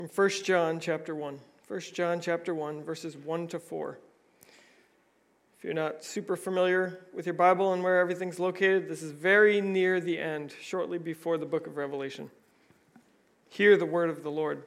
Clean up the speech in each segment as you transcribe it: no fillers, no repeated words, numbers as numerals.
From 1 John chapter 1. 1 John chapter 1, verses 1 to 4. If you're not super familiar with your Bible and where everything's located, this is very near the end, shortly before the book of Revelation. Hear the word of the Lord.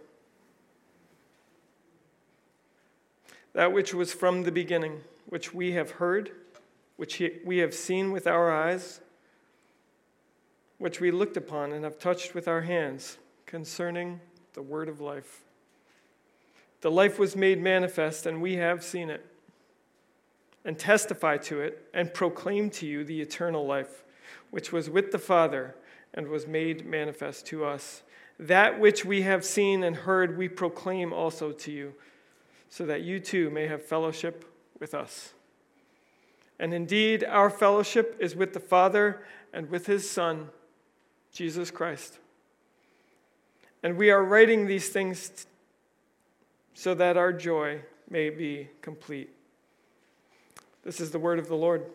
That which was from the beginning, which we have heard, which we have seen with our eyes, which we looked upon and have touched with our hands, concerning the word of life. The life was made manifest, and we have seen it, and testify to it, and proclaim to you the eternal life, which was with the Father, and was made manifest to us. That which we have seen and heard we proclaim also to you, so that you too may have fellowship with us. And indeed, our fellowship is with the Father and with his Son, Jesus Christ. And we are writing these things so that our joy may be complete. This is the word of the Lord.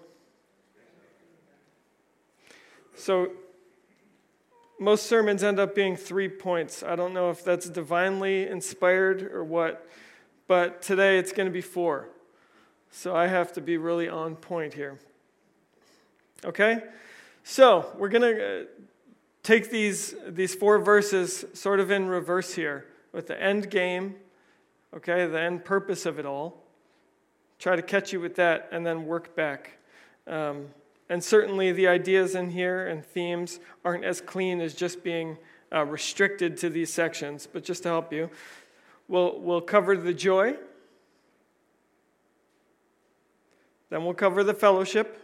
So, most sermons end up being 3 points. I don't know if that's divinely inspired or what, but today it's going to be 4. So I have to be really on point here. Okay? So, we're going to take these 4 verses sort of in reverse here with the end game, okay, the end purpose of it all. Try to catch you with that and then work back. And certainly the ideas in here and themes aren't as clean as just being restricted to these sections, but just to help you, we'll cover the joy, then we'll cover the fellowship,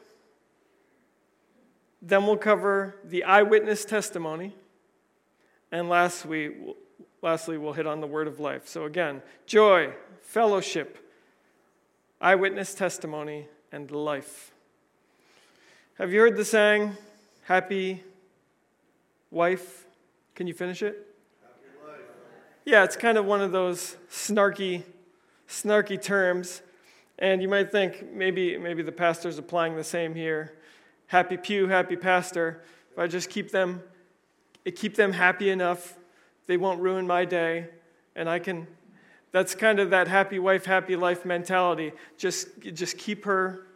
then we'll cover the eyewitness testimony, and lastly, we'll hit on the word of life. So again, joy, fellowship, eyewitness testimony, and life. Have you heard the saying, happy wife? Can you finish it? Happy life. Yeah, it's kind of one of those snarky terms, and you might think maybe the pastor's applying the same here. Happy pew, happy pastor. If I just keep them happy enough, they won't ruin my day, and I can. That's kind of that happy wife, happy life mentality. Just keep her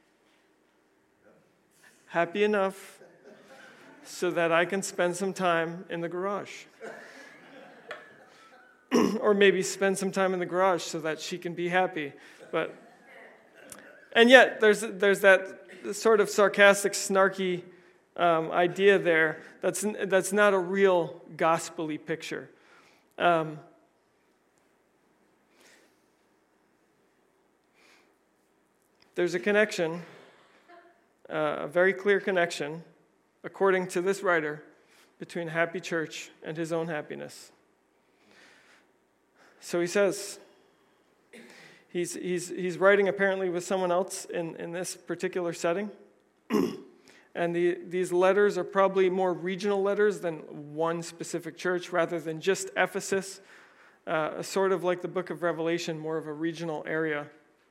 happy enough so that I can spend some time in the garage. Or maybe spend some time in the garage so that she can be happy. And yet, there's that sort of sarcastic, snarky idea there that's not a real gospel-y picture. There's a connection, a very clear connection, according to this writer, between Happy Church and his own happiness. So he says, he's writing apparently with someone else in this particular setting, and these letters are probably more regional letters than one specific church, rather than just Ephesus, sort of like the book of Revelation, more of a regional area.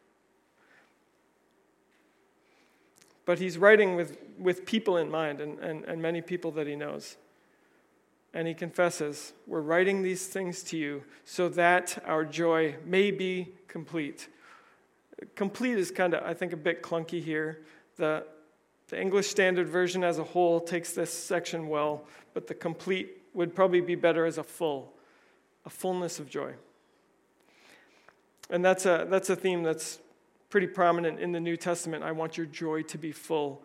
But he's writing with people in mind and many people that he knows. And he confesses, we're writing these things to you so that our joy may be complete. Complete is kind of, I think, a bit clunky here. The English Standard Version as a whole takes this section well, but the complete would probably be better as a fullness of joy. And that's a theme that's pretty prominent in the New Testament. I want your joy to be full.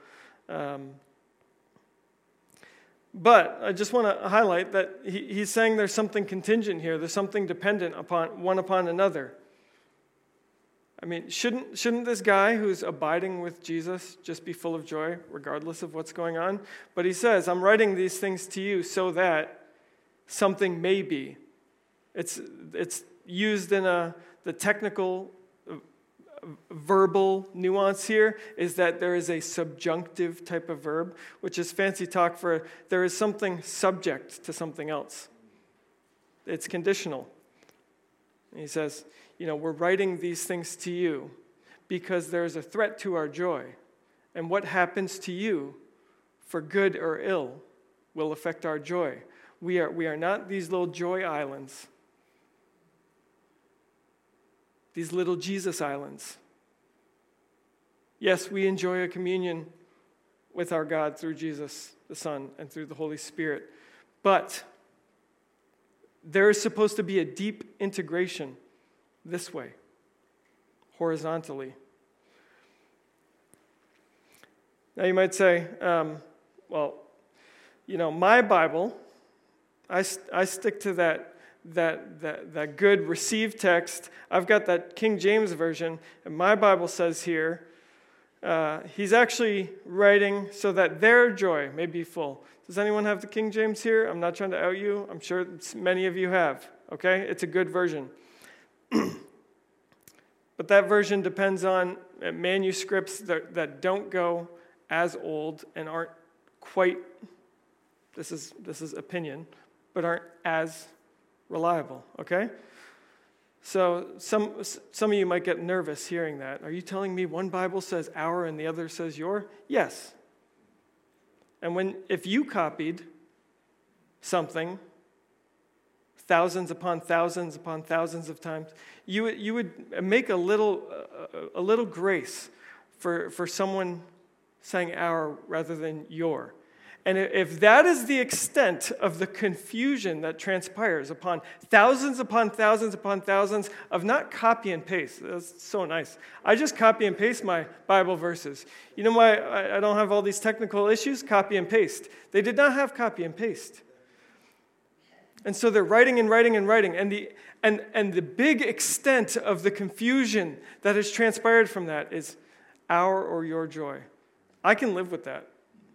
But I just want to highlight that he's saying there's something contingent here. There's something dependent upon another. I mean, shouldn't this guy who's abiding with Jesus just be full of joy, regardless of what's going on? But he says, I'm writing these things to you so that something may be. It's used in the technical verbal nuance here is that there is a subjunctive type of verb, which is fancy talk for there is something subject to something else. It's conditional. And he says, we're writing these things to you because there's a threat to our joy. And what happens to you, for good or ill, will affect our joy. We are not these little joy islands. these little Jesus islands. Yes, we enjoy a communion with our God through Jesus, the Son, and through the Holy Spirit. But there is supposed to be a deep integration this way, horizontally. Now you might say, my Bible, I stick to that good received text. I've got that King James Version, and my Bible says here, he's actually writing so that their joy may be full. Does anyone have the King James here? I'm not trying to out you. I'm sure many of you have, okay? It's a good version. But that version depends on manuscripts that don't go as old and aren't quite, this is opinion, but aren't as reliable, okay? So some of you might get nervous hearing that. Are you telling me one Bible says our and the other says your? Yes. And if you copied something thousands upon thousands upon thousands of times, you would make a little grace for someone saying our rather than your. And if that is the extent of the confusion that transpires upon thousands of not copy and paste, that's so nice. I just copy and paste my Bible verses. You know why I don't have all these technical issues? Copy and paste. They did not have copy and paste. And so they're writing and writing and writing. And the big extent of the confusion that has transpired from that is our or your joy. I can live with that.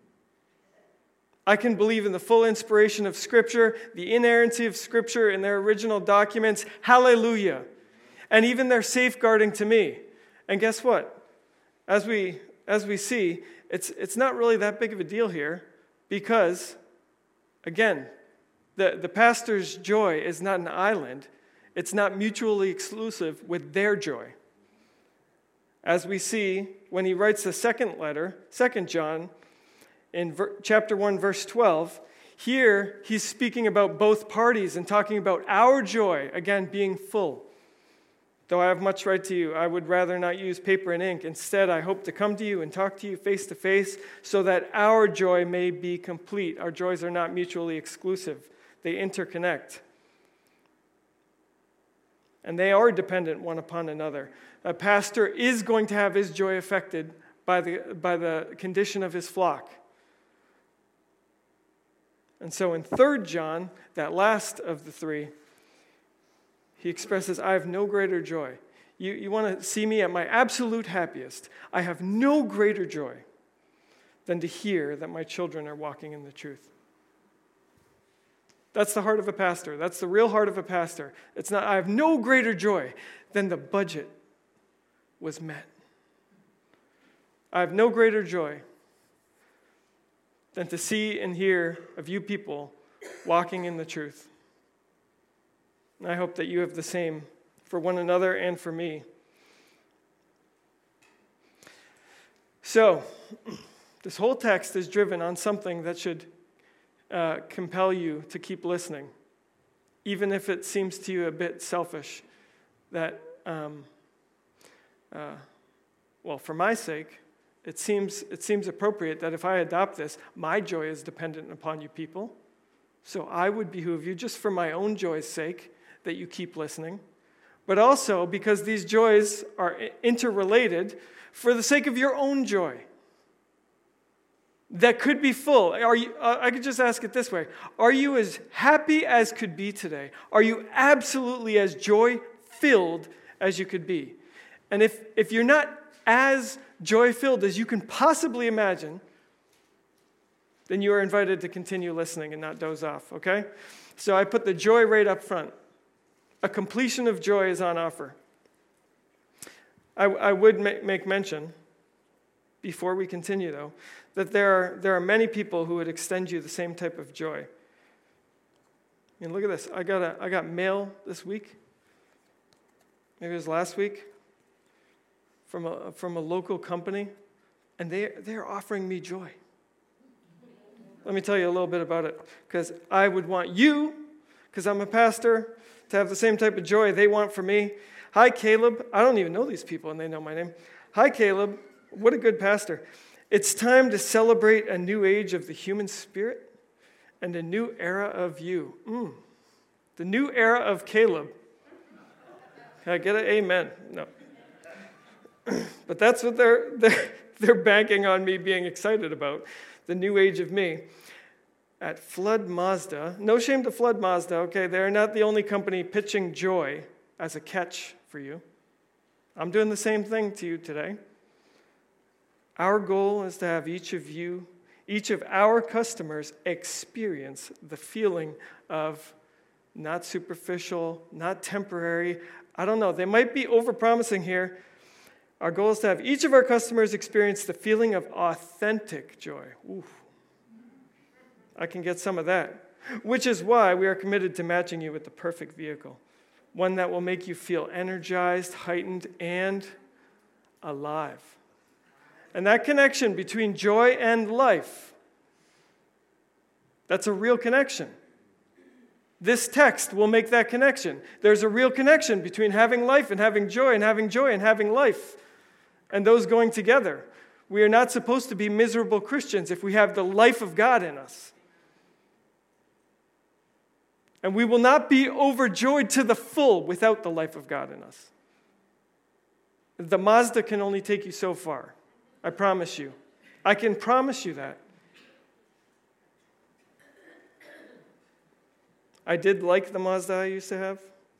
I can believe in the full inspiration of Scripture, the inerrancy of Scripture in their original documents. Hallelujah. And even their safeguarding to me. And guess what? As we see, it's not really that big of a deal here because, again, the pastor's joy is not an island. It's not mutually exclusive with their joy. As we see when he writes the second letter, 2 John, in chapter 1, verse 12, here he's speaking about both parties and talking about our joy, again, being full. Though I have much right to you, I would rather not use paper and ink. Instead, I hope to come to you and talk to you face to face so that our joy may be complete. Our joys are not mutually exclusive. They interconnect. And they are dependent one upon another. A pastor is going to have his joy affected by the condition of his flock. And so in 3 John, that last of the three, he expresses, I have no greater joy. You want to see me at my absolute happiest. I have no greater joy than to hear that my children are walking in the truth. That's the heart of a pastor. That's the real heart of a pastor. It's not, I have no greater joy than the budget was met. I have no greater joy than to see and hear of you people walking in the truth. And I hope that you have the same for one another and for me. So, this whole text is driven on something that should compel you to keep listening, even if it seems to you a bit selfish. That, for my sake, it seems appropriate that if I adopt this, my joy is dependent upon you people. So I would behoove you, just for my own joy's sake, that you keep listening. But also because these joys are interrelated, for the sake of your own joy. That could be full. I could just ask it this way. Are you as happy as could be today? Are you absolutely as joy-filled as you could be? And if you're not as joy-filled as you can possibly imagine, then you are invited to continue listening and not doze off, okay? So I put the joy right up front. A completion of joy is on offer. I would make mention, before we continue though, that there are many people who would extend you the same type of joy. I mean, look at this. I got mail this week. Maybe it was last week. From a local company, and they're offering me joy. Let me tell you a little bit about it, because I would want you, because I'm a pastor, to have the same type of joy they want for me. Hi, Caleb. I don't even know these people, and they know my name. Hi, Caleb. What a good pastor. It's time to celebrate a new age of the human spirit and a new era of you. The new era of Caleb. Can I get an amen? No. But that's what they're banking on me being excited about, the new age of me. At Flood Mazda, no shame to Flood Mazda, okay? They're not the only company pitching joy as a catch for you. I'm doing the same thing to you today. Our goal is to have each of our customers experience the feeling of not superficial, not temporary. I don't know, they might be overpromising here. Our goal is to have each of our customers experience the feeling of authentic joy. Ooh, I can get some of that. Which is why we are committed to matching you with the perfect vehicle. One that will make you feel energized, heightened, and alive. And that connection between joy and life, that's a real connection. This text will make that connection. There's a real connection between having life and having joy and having life. And those going together. We are not supposed to be miserable Christians if we have the life of God in us. And we will not be overjoyed to the full without the life of God in us. The Mazda can only take you so far. I promise you. I can promise you that. I did like the Mazda I used to have.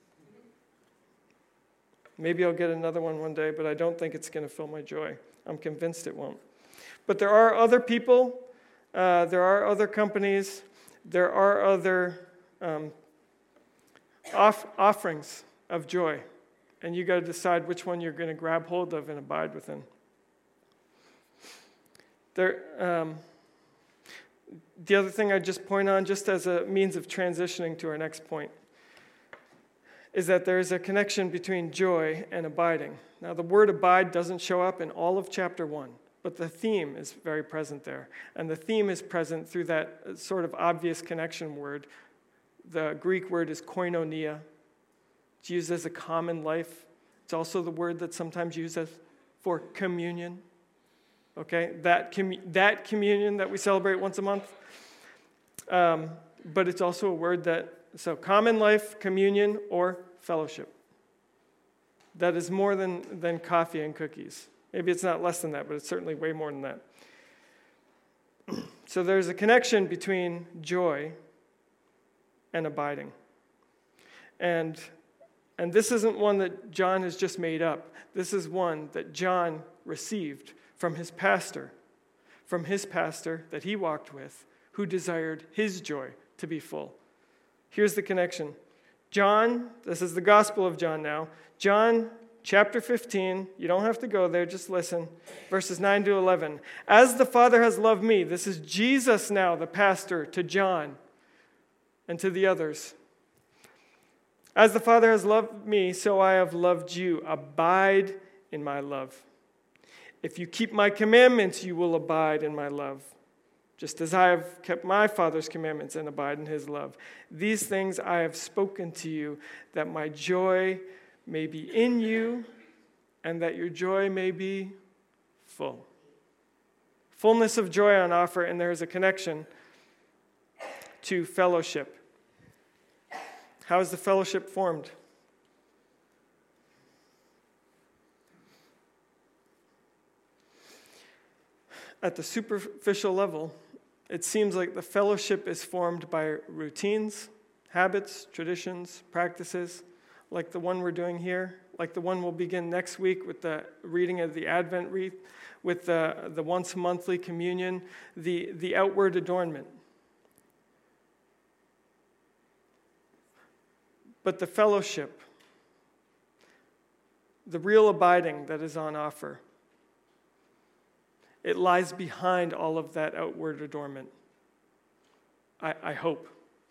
Maybe I'll get another one day, but I don't think it's going to fill my joy. I'm convinced it won't. But there are other people, there are other companies, there are other offerings of joy. And you got to decide which one you're going to grab hold of and abide within. The other thing I'd just point on, just as a means of transitioning to our next point, is that there is a connection between joy and abiding. Now, the word abide doesn't show up in all of chapter 1, but the theme is very present there. And the theme is present through that sort of obvious connection word. The Greek word is koinonia. It's used as a common life. It's also the word that's sometimes used for communion. Okay, that communion that we celebrate once a month. But it's also a word so common life, communion, or fellowship. That is more than coffee and cookies. Maybe it's not less than that, but it's certainly way more than that. So there's a connection between joy and abiding. And this isn't one that John has just made up. This is one that John received from his pastor that he walked with, who desired his joy to be full. Here's the connection. John, this is the Gospel of John now. John chapter 15, you don't have to go there, just listen. Verses 9 to 11. As the Father has loved me, this is Jesus now, the pastor, to John and to the others. As the Father has loved me, so I have loved you. Abide in my love. If you keep my commandments, you will abide in my love, just as I have kept my Father's commandments and abide in his love. These things I have spoken to you, that my joy may be in you, and that your joy may be full. Fullness of joy on offer, and there is a connection to fellowship. How is the fellowship formed? At the superficial level, it seems like the fellowship is formed by routines, habits, traditions, practices, like the one we're doing here, like the one we'll begin next week with the reading of the Advent wreath, with the once-monthly communion, the outward adornment. But the fellowship, the real abiding that is on offer, it lies behind all of that outward adornment. I hope.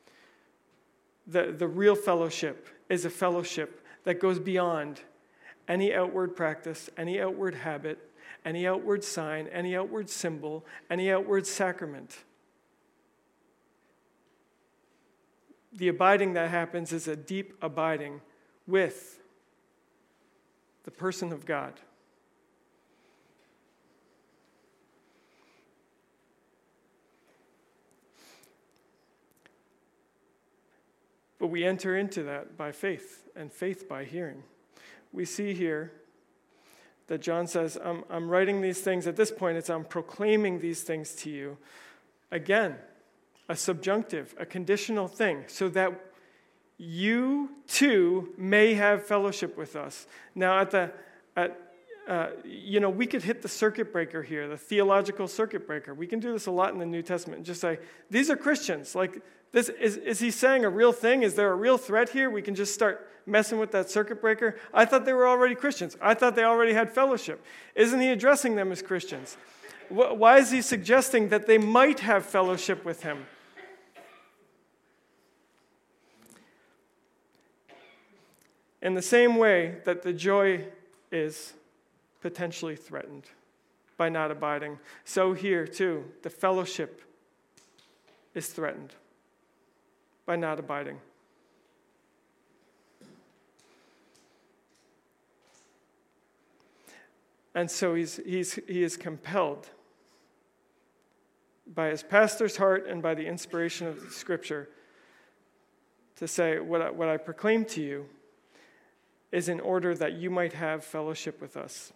The real fellowship is a fellowship that goes beyond any outward practice, any outward habit, any outward sign, any outward symbol, any outward sacrament. The abiding that happens is a deep abiding with the person of God. But we enter into that by faith, and faith by hearing. We see here that John says, I'm writing these things. At this point, I'm proclaiming these things to you. Again, a subjunctive, a conditional thing, so that you too may have fellowship with us. Now, we could hit the circuit breaker here, the theological circuit breaker. We can do this a lot in the New Testament and just say, these are Christians. Like, this is he saying a real thing? Is there a real threat here? We can just start messing with that circuit breaker. I thought they were already Christians. I thought they already had fellowship. Isn't he addressing them as Christians? Why is he suggesting that they might have fellowship with him? In the same way that the joy is potentially threatened by not abiding, so here too, the fellowship is threatened by not abiding. And so he is compelled by his pastor's heart and by the inspiration of the Scripture to say, what I proclaim to you is in order that you might have fellowship with us.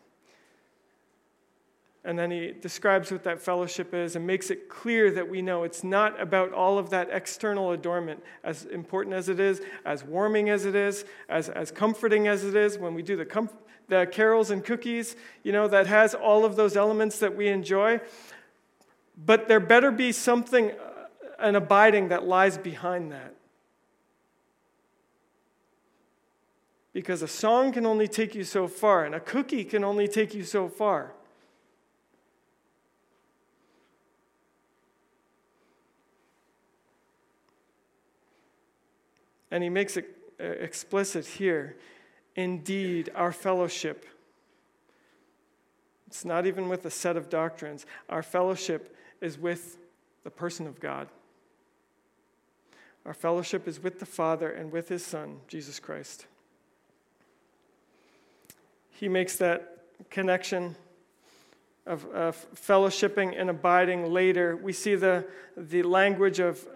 And then he describes what that fellowship is and makes it clear that we know it's not about all of that external adornment, as important as it is, as warming as it is, as comforting as it is. When we do the carols and cookies, that has all of those elements that we enjoy. But there better be something, an abiding that lies behind that. Because a song can only take you so far, and a cookie can only take you so far. And he makes it explicit here. Indeed, our fellowship, it's not even with a set of doctrines. Our fellowship is with the person of God. Our fellowship is with the Father and with his Son, Jesus Christ. He makes that connection of fellowshipping and abiding later. We see the language of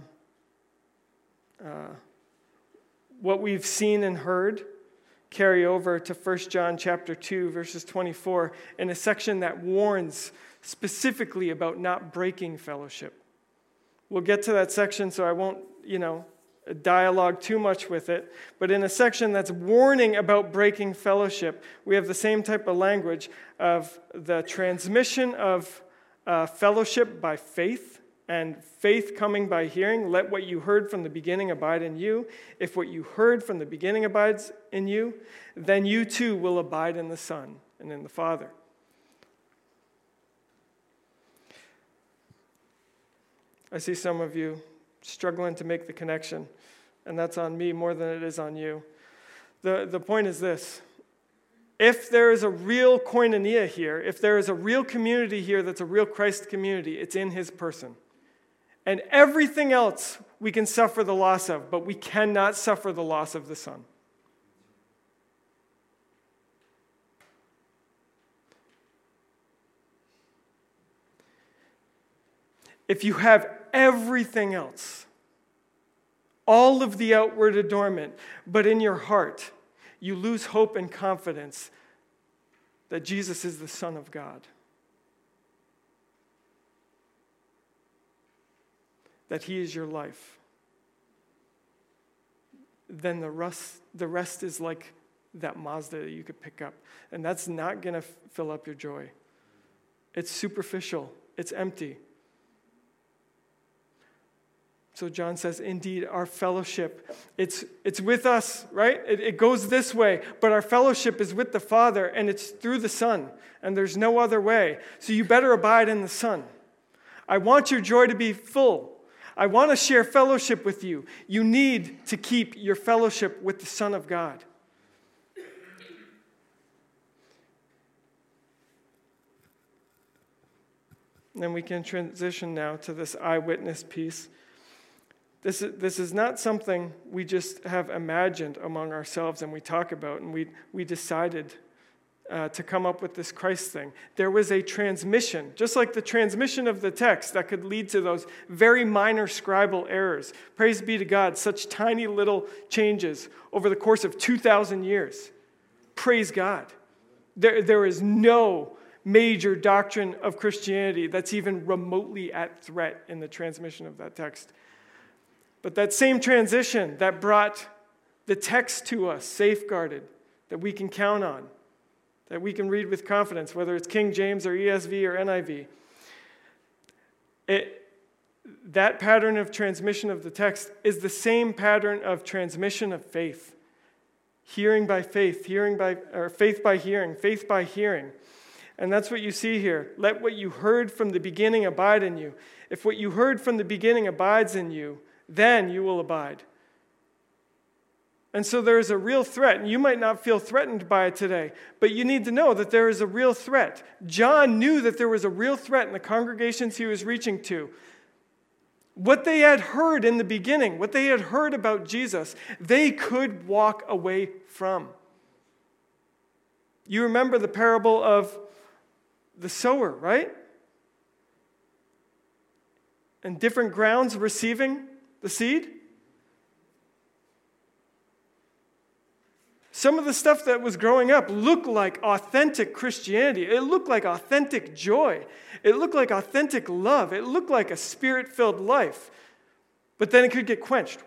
what we've seen and heard carry over to 1 John chapter 2, verses 24, in a section that warns specifically about not breaking fellowship. We'll get to that section, so I won't, dialogue too much with it. But in a section that's warning about breaking fellowship, we have the same type of language of the transmission of fellowship by faith, and faith coming by hearing. Let what you heard from the beginning abide in you. If what you heard from the beginning abides in you, then you too will abide in the Son and in the Father. I see some of you struggling to make the connection, and that's on me more than it is on you. The point is this. If there is a real koinonia here, if there is a real community here that's a real Christ community, it's in his person. And everything else we can suffer the loss of, but we cannot suffer the loss of the Son. If you have everything else, all of the outward adornment, but in your heart, you lose hope and confidence that Jesus is the Son of God. That he is your life. Then the rest is like that Mazda that you could pick up. And that's not going to fill up your joy. It's superficial. It's empty. So John says, indeed, our fellowship, it's with us, right? It goes this way, but our fellowship is with the Father, and it's through the Son, and there's no other way. So you better abide in the Son. I want your joy to be full. I want to share fellowship with you. You need to keep your fellowship with the Son of God. And then we can transition now to this eyewitness piece. This is not something we just have imagined among ourselves and we talk about, and we decided to come up with this Christ thing. There was a transmission, just like the transmission of the text, that could lead to those very minor scribal errors. Praise be to God, such tiny little changes over the course of 2,000 years. Praise God. There is no major doctrine of Christianity that's even remotely at threat in the transmission of that text. But that same transition that brought the text to us, safeguarded, that we can count on, that we can read with confidence, whether it's King James or ESV or NIV, that pattern of transmission of the text is the same pattern of transmission of faith. Hearing by faith, faith by hearing, faith by hearing. And that's what you see here. Let what you heard from the beginning abide in you. If what you heard from the beginning abides in you, then you will abide. And so there is a real threat, and you might not feel threatened by it today, but you need to know that there is a real threat. John knew that there was a real threat in the congregations he was reaching to. What they had heard in the beginning, what they had heard about Jesus, they could walk away from. You remember the parable of the sower, right? And different grounds receiving the seed. Some of the stuff that was growing up looked like authentic Christianity. It looked like authentic joy. It looked like authentic love. It looked like a spirit-filled life. But then it could get quenched.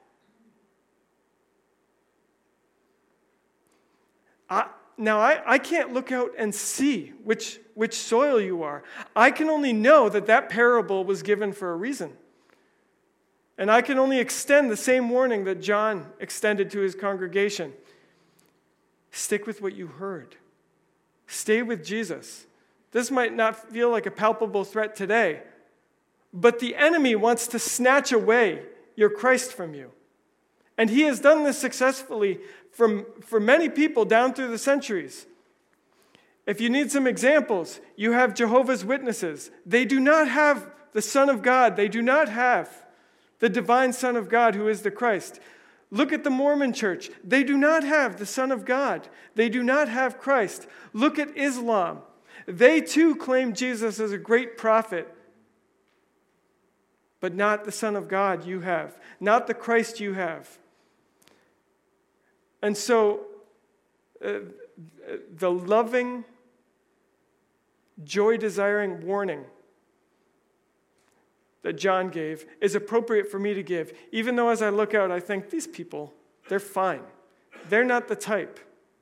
I can't look out and see which soil you are. I can only know that parable was given for a reason. And I can only extend the same warning that John extended to his congregation. Stick with what you heard. Stay with Jesus. This might not feel like a palpable threat today, but the enemy wants to snatch away your Christ from you. And he has done this successfully for many people down through the centuries. If you need some examples, you have Jehovah's Witnesses. They do not have the Son of God. They do not have the divine Son of God who is the Christ. Look at the Mormon Church. They do not have the Son of God. They do not have Christ. Look at Islam. They too claim Jesus as a great prophet, but not the Son of God you have, not the Christ you have. And so, the loving, joy-desiring warning that John gave is appropriate for me to give, even though as I look out, I think, these people, they're fine. They're not the type.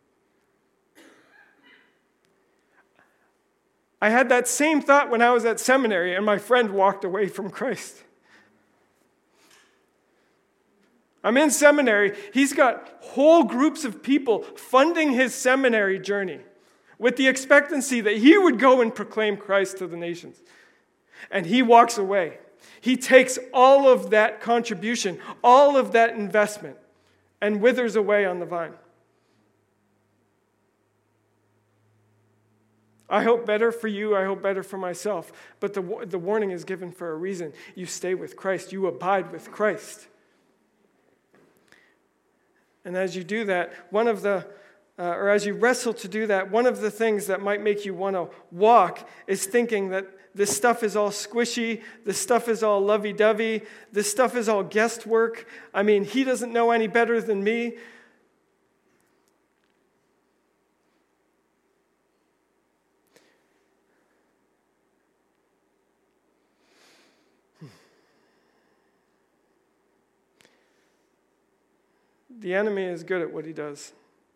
I had that same thought when I was at seminary and my friend walked away from Christ. I'm in seminary. He's got whole groups of people funding his seminary journey with the expectancy that he would go and proclaim Christ to the nations. And he walks away. He takes all of that contribution, all of that investment, and withers away on the vine. I hope better for you. I hope better for myself. But the warning is given for a reason. You stay with Christ. You abide with Christ. And as you do that, as you wrestle to do that, one of the things that might make you want to walk is thinking that this stuff is all squishy, this stuff is all lovey-dovey, this stuff is all guesswork. I mean, he doesn't know any better than me. The enemy is good at what he does.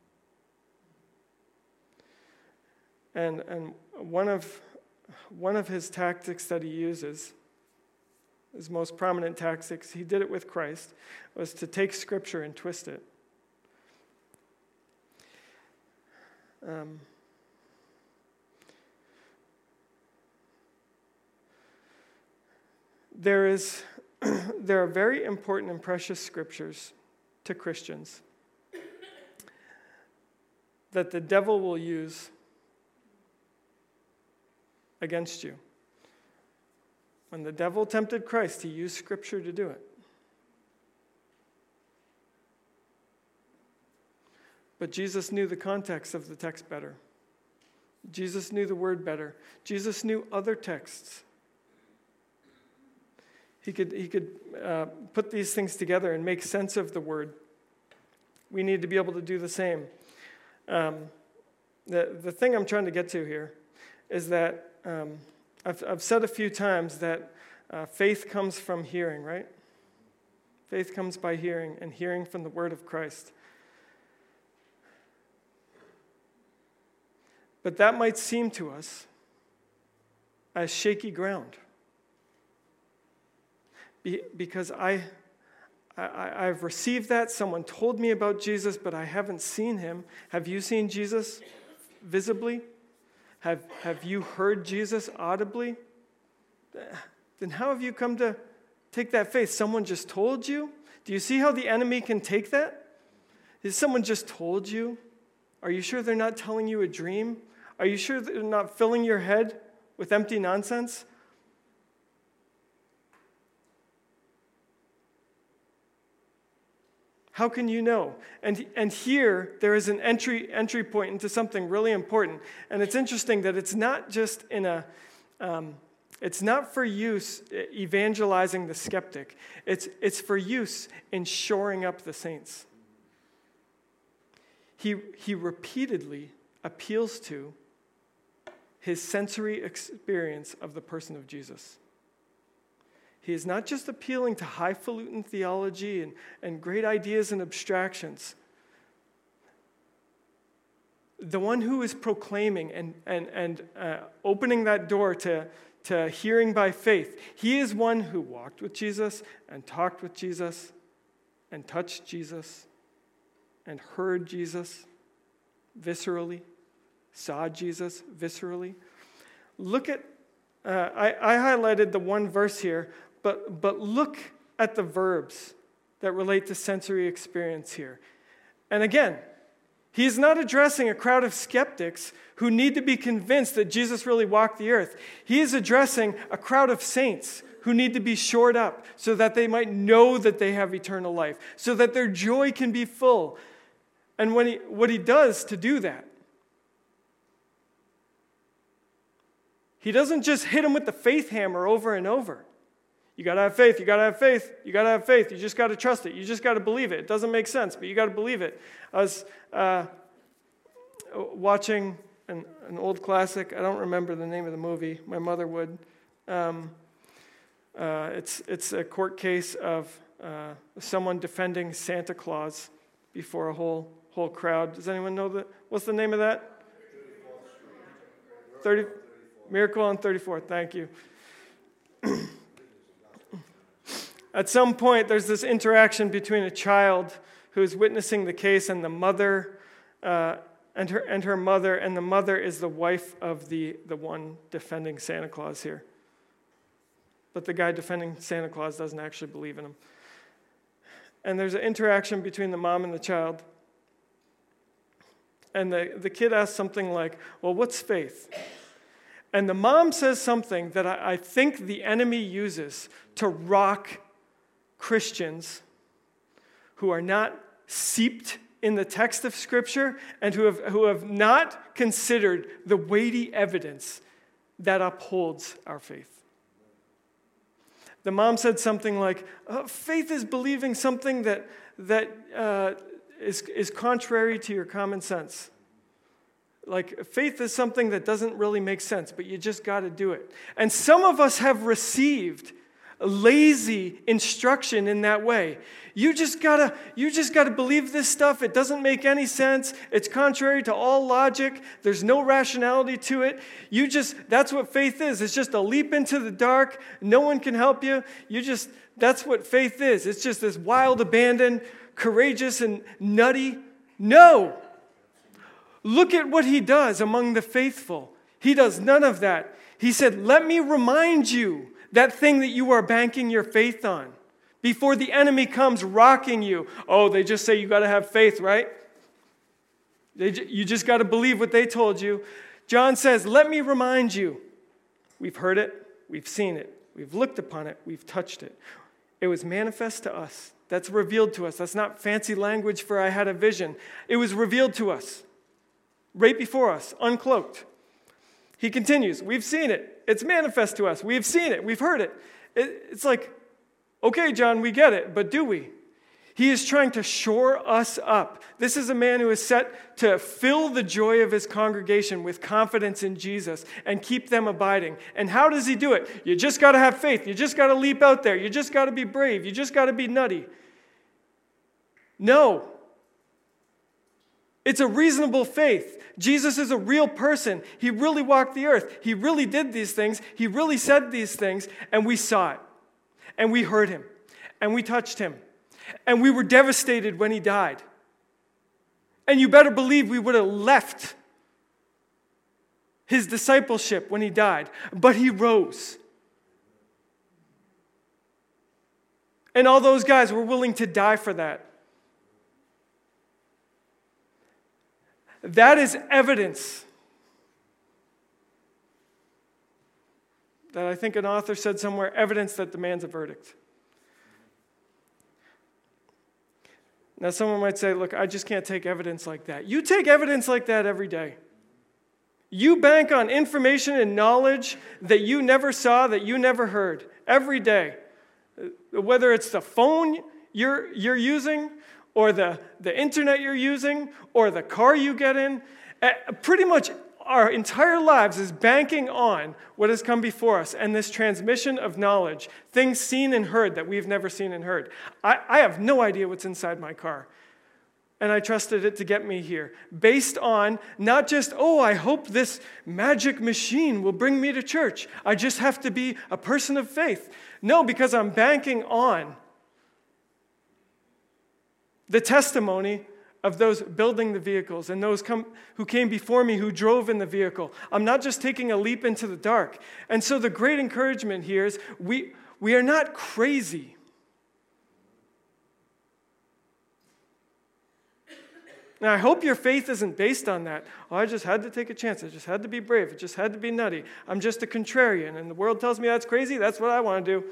And one of his tactics that he uses, his most prominent tactics, he did it with Christ, was to take Scripture and twist it. There are very important and precious Scriptures to Christians that the devil will use against you. When the devil tempted Christ, he used Scripture to do it. But Jesus knew the context of the text better. Jesus knew the word better. Jesus knew other texts. He could put these things together and make sense of the word. We need to be able to do the same. The thing I'm trying to get to here is that I've said a few times that faith comes from hearing, right? Faith comes by hearing, and hearing from the word of Christ. But that might seem to us as shaky ground. Because I've received that. Someone told me about Jesus, but I haven't seen him. Have you seen Jesus visibly? Have you heard Jesus audibly? Then how have you come to take that faith? Someone just told you? Do you see how the enemy can take that? Is someone just told you? Are you sure they're not telling you a dream? Are you sure they're not filling your head with empty nonsense? How can you know? And here, there is an entry point into something really important. And it's interesting that it's not just it's not for use evangelizing the skeptic. It's for use in shoring up the saints. He repeatedly appeals to his sensory experience of the person of Jesus. He is not just appealing to highfalutin theology and great ideas and abstractions. The one who is proclaiming and opening that door to hearing by faith, he is one who walked with Jesus and talked with Jesus and touched Jesus and heard Jesus viscerally, saw Jesus viscerally. Look at, I highlighted the one verse here, but look at the verbs that relate to sensory experience here. And again, he's not addressing a crowd of skeptics who need to be convinced that Jesus really walked the earth. He is addressing a crowd of saints who need to be shored up so that they might know that they have eternal life, so that their joy can be full. And what he does to do that, he doesn't just hit them with the faith hammer over and over. You got to have faith, you got to have faith, you got to have faith, you just got to trust it, you just got to believe it. It doesn't make sense, but you got to believe it. I was watching an old classic. I don't remember the name of the movie. My mother would. It's a court case of someone defending Santa Claus before a whole crowd. Does anyone know that? What's the name of that? Miracle on 34th. Thank you. At some point, there's this interaction between a child who's witnessing the case and the mother, and her mother, and the mother is the wife of the one defending Santa Claus here. But the guy defending Santa Claus doesn't actually believe in him. And there's an interaction between the mom and the child. And the kid asks something like, well, what's faith? And the mom says something that I think the enemy uses to rock Christians who are not seeped in the text of Scripture and who have not considered the weighty evidence that upholds our faith. The mom said something like, faith is believing something that is contrary to your common sense. Like, faith is something that doesn't really make sense, but you just got to do it. And some of us have received lazy instruction in that way. You just gotta believe this stuff. It doesn't make any sense. It's contrary to all logic. There's no rationality to it. That's what faith is. It's just a leap into the dark. No one can help you. That's what faith is. It's just this wild abandon, courageous and nutty. No. Look at what he does among the faithful. He does none of that. He said, let me remind you that thing that you are banking your faith on before the enemy comes rocking you. Oh, they just say you got to have faith, right? You just got to believe what they told you. John says, let me remind you. We've heard it. We've seen it. We've looked upon it. We've touched it. It was manifest to us That's revealed to us. That's not fancy language for I had a vision. It was revealed to us, right before us, uncloaked. He continues, we've seen it. It's manifest to us. We've seen it. We've heard it. It's like, okay, John, we get it, but do we? He is trying to shore us up. This is a man who is set to fill the joy of his congregation with confidence in Jesus and keep them abiding. And how does he do it? You just got to have faith. You just got to leap out there. You just got to be brave. You just got to be nutty. No. It's a reasonable faith. Jesus is a real person. He really walked the earth. He really did these things. He really said these things, and we saw it. And we heard him. And we touched him. And we were devastated when he died. And you better believe we would have left his discipleship when he died. But he rose. And all those guys were willing to die for that. That is evidence that I think an author said somewhere, evidence that demands a verdict. Now, someone might say, look, I just can't take evidence like that. You take evidence like that every day. You bank on information and knowledge that you never saw, that you never heard, every day. Whether it's the phone you're using, or the internet you're using, or the car you get in, pretty much our entire lives is banking on what has come before us and this transmission of knowledge, things seen and heard that we've never seen and heard. I have no idea what's inside my car. And I trusted it to get me here. Based on not just, I hope this magic machine will bring me to church. I just have to be a person of faith. No, because I'm banking on the testimony of those building the vehicles and those who came before me who drove in the vehicle. I'm not just taking a leap into the dark. And so the great encouragement here is we are not crazy. Now, I hope your faith isn't based on that. I just had to take a chance. I just had to be brave. It just had to be nutty. I'm just a contrarian, and the world tells me that's crazy. That's what I want to do.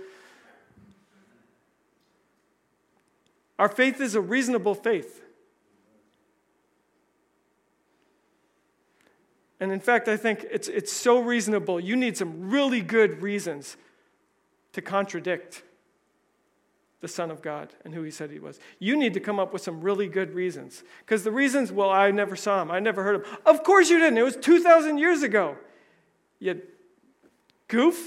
Our faith is a reasonable faith. And in fact, I think it's so reasonable. You need some really good reasons to contradict the Son of God and who he said he was. You need to come up with some really good reasons. Because the reasons, I never saw him. I never heard him. Of course you didn't. It was 2,000 years ago. You goof.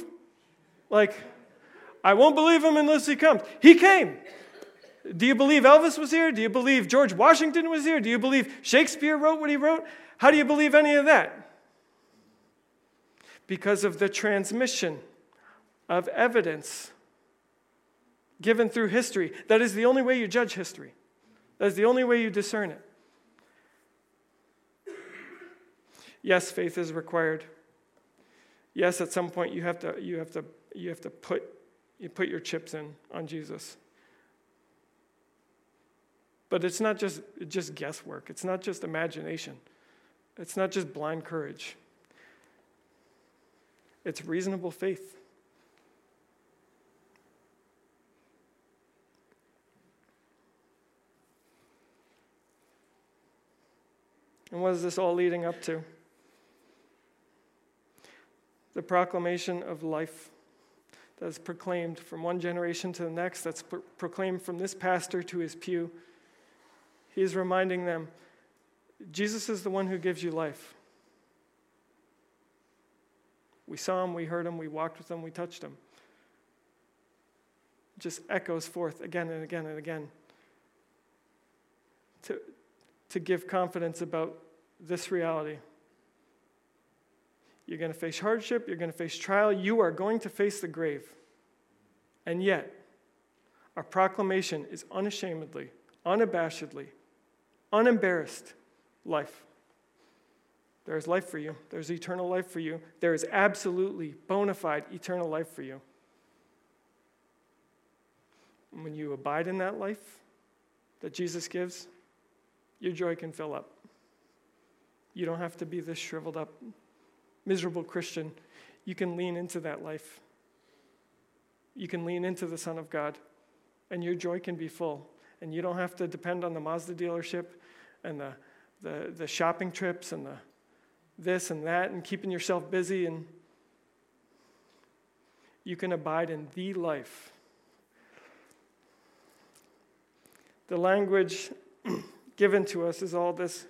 I won't believe him unless he comes. He came. Do you believe Elvis was here? Do you believe George Washington was here? Do you believe Shakespeare wrote what he wrote? How do you believe any of that? Because of the transmission of evidence given through history. That is the only way you judge history. That is the only way you discern it. Yes, faith is required. Yes, at some point you have to put your chips in on Jesus. But it's not just guesswork. It's not just imagination. It's not just blind courage. It's reasonable faith. And what is this all leading up to? The proclamation of life that is proclaimed from one generation to the next, that's proclaimed from this pastor to his pew. He is reminding them, Jesus is the one who gives you life. We saw him, we heard him, we walked with him, we touched him. It just echoes forth again and again and again to give confidence about this reality. You're going to face hardship, you're going to face trial, you are going to face the grave. And yet, our proclamation is unashamedly, unabashedly, unembarrassed life. There is life for you. There's eternal life for you. There is absolutely bona fide eternal life for you. And when you abide in that life that Jesus gives, your joy can fill up. You don't have to be this shriveled up, miserable Christian. You can lean into that life. You can lean into the Son of God and your joy can be full. And you don't have to depend on the Mazda dealership and the shopping trips and the this and that and keeping yourself busy. And you can abide in the life. The language given to us is all this,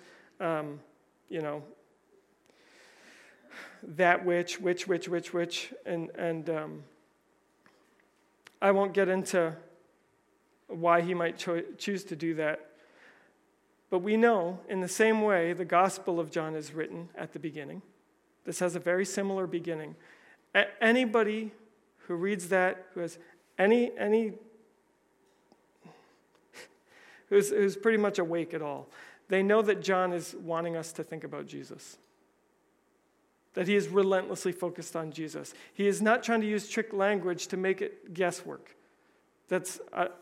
that which, and I won't get into why he might choose to do that. But we know, in the same way, the Gospel of John is written at the beginning. This has a very similar beginning. Anybody who reads that, who has who's pretty much awake at all, they know that John is wanting us to think about Jesus. That he is relentlessly focused on Jesus. He is not trying to use trick language to make it guesswork. That's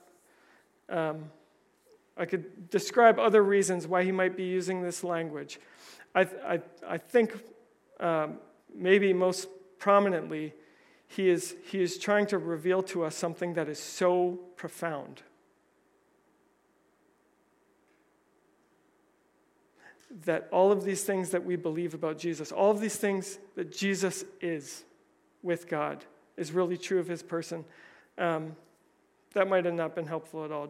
I could describe other reasons why he might be using this language. I think maybe most prominently, he is trying to reveal to us something that is so profound. That all of these things that we believe about Jesus, all of these things that Jesus is with God, is really true of his person. That might have not been helpful at all.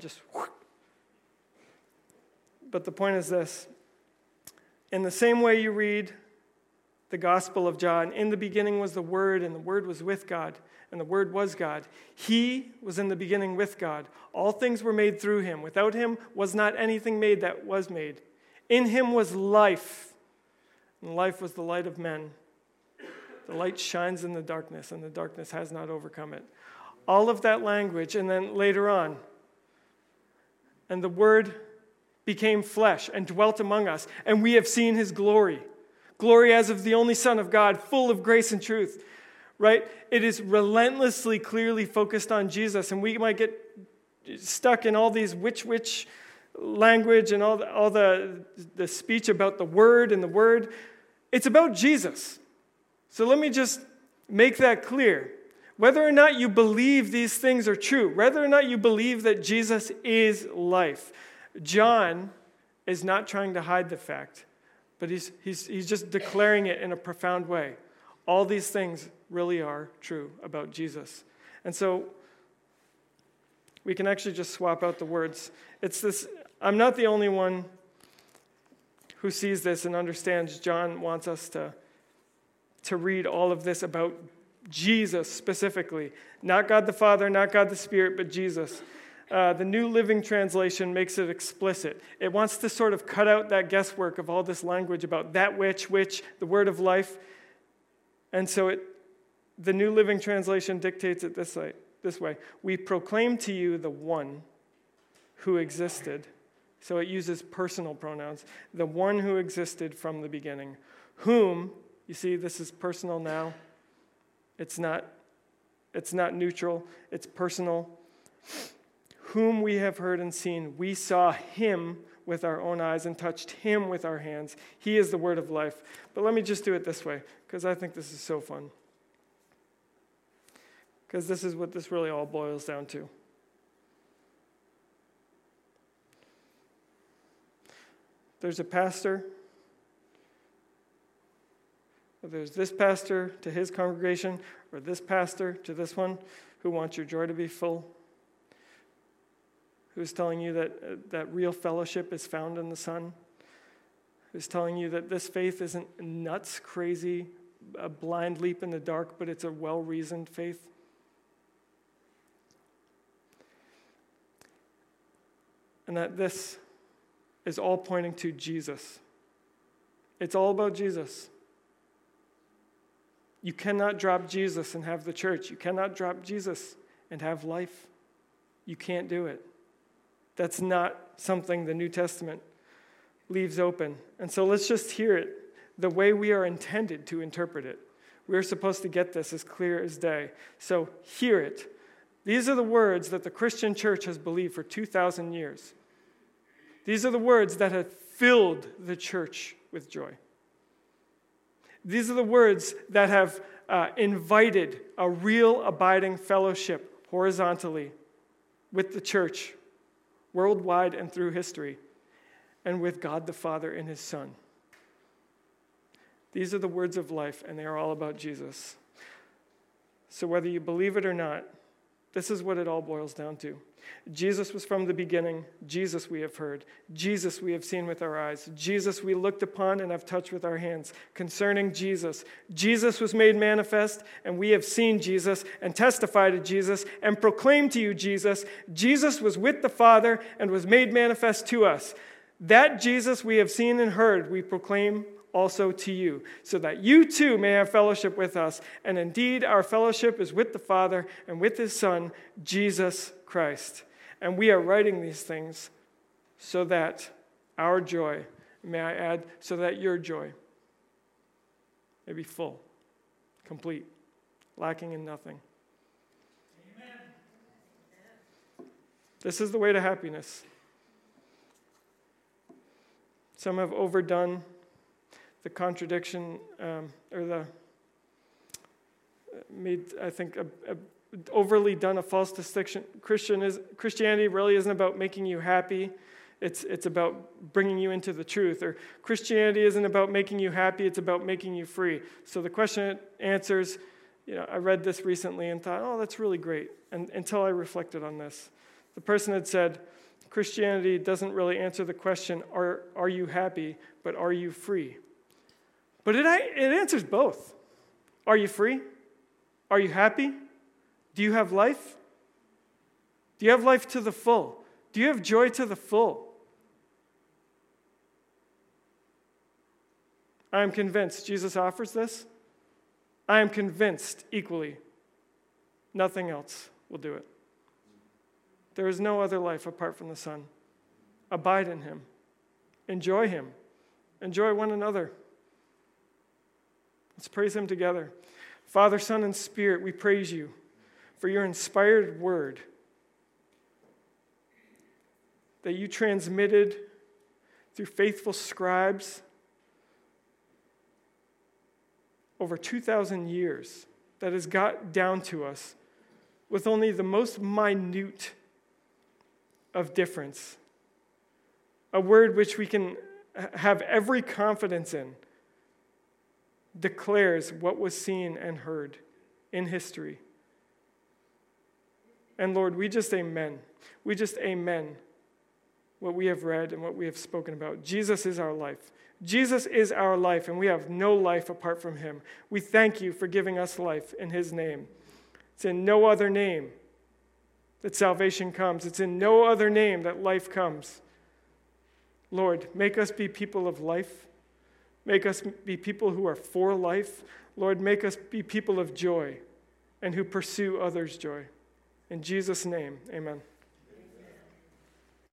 But the point is this. In the same way you read the Gospel of John, in the beginning was the Word, and the Word was with God, and the Word was God. He was in the beginning with God. All things were made through him. Without him was not anything made that was made. In him was life, and life was the light of men. The light shines in the darkness, and the darkness has not overcome it. All of that language, and then later on, and the Word became flesh and dwelt among us, and we have seen his glory. Glory as of the only Son of God, full of grace and truth. Right? It is relentlessly, clearly focused on Jesus, and we might get stuck in all these which language and all the speech about the Word and the Word. It's about Jesus. So let me just make that clear. Whether or not you believe these things are true, whether or not you believe that Jesus is life, John is not trying to hide the fact, but he's just declaring it in a profound way. All these things really are true about Jesus. And so we can actually just swap out the words. It's this. I'm not the only one who sees this and understands John wants us to read all of this about Jesus specifically. Not God the Father, not God the Spirit, but Jesus. The New Living Translation makes it explicit. It wants to sort of cut out that guesswork of all this language about that which, the word of life. And so the New Living Translation dictates it this way. We proclaim to you the one who existed. So it uses personal pronouns. The one who existed from the beginning. Whom, you see, this is personal now. It's not neutral. It's personal. Whom we have heard and seen. We saw him with our own eyes and touched him with our hands. He is the word of life. But let me just do it this way, because I think this is so fun. Because this is what this really all boils down to. There's a pastor. There's this pastor to his congregation, or this pastor to this one, who wants your joy to be full, who's telling you that real fellowship is found in the Son, who's telling you that this faith isn't nuts, crazy, a blind leap in the dark, but it's a well-reasoned faith. And that this is all pointing to Jesus. It's all about Jesus. You cannot drop Jesus and have the church. You cannot drop Jesus and have life. You can't do it. That's not something the New Testament leaves open. And so let's just hear it the way we are intended to interpret it. We're supposed to get this as clear as day. So hear it. These are the words that the Christian church has believed for 2,000 years. These are the words that have filled the church with joy. These are the words that have invited a real abiding fellowship horizontally with the church, worldwide and through history, and with God the Father and his Son. These are the words of life, and they are all about Jesus. So whether you believe it or not, this is what it all boils down to. Jesus was from the beginning. Jesus we have heard. Jesus we have seen with our eyes. Jesus we looked upon and have touched with our hands. Concerning Jesus, Jesus was made manifest, and we have seen Jesus and testified to Jesus and proclaimed to you Jesus. Jesus was with the Father and was made manifest to us. That Jesus we have seen and heard, we proclaim also to you, so that you too may have fellowship with us. And indeed, our fellowship is with the Father and with his Son, Jesus Christ. And we are writing these things so that our joy, may I add, so that your joy may be full, complete, lacking in nothing. Amen. This is the way to happiness. Some have overdone the contradiction, overly done a false distinction. Christianity really isn't about making you happy. It's about bringing you into the truth. Or Christianity isn't about making you happy. It's about making you free. So the question it answers, I read this recently and thought, oh, that's really great. And until I reflected on this, the person had said, Christianity doesn't really answer the question, are you happy, but are you free? But it answers both. Are you free? Are you happy? Do you have life? Do you have life to the full? Do you have joy to the full? I am convinced Jesus offers this. I am convinced equally nothing else will do it. There is no other life apart from the Son. Abide in him. Enjoy him. Enjoy one another. Let's praise him together. Father, Son, and Spirit, we praise you for your inspired word that you transmitted through faithful scribes over 2,000 years, that has got down to us with only the most minute of difference. A word which we can have every confidence in, declares what was seen and heard in history. And Lord, we just amen. We just amen what we have read and what we have spoken about. Jesus is our life. Jesus is our life, and we have no life apart from him. We thank you for giving us life in his name. It's in no other name that salvation comes. It's in no other name that life comes. Lord, make us be people of life. Make us be people who are for life. Lord, make us be people of joy and who pursue others' joy. In Jesus' name, amen.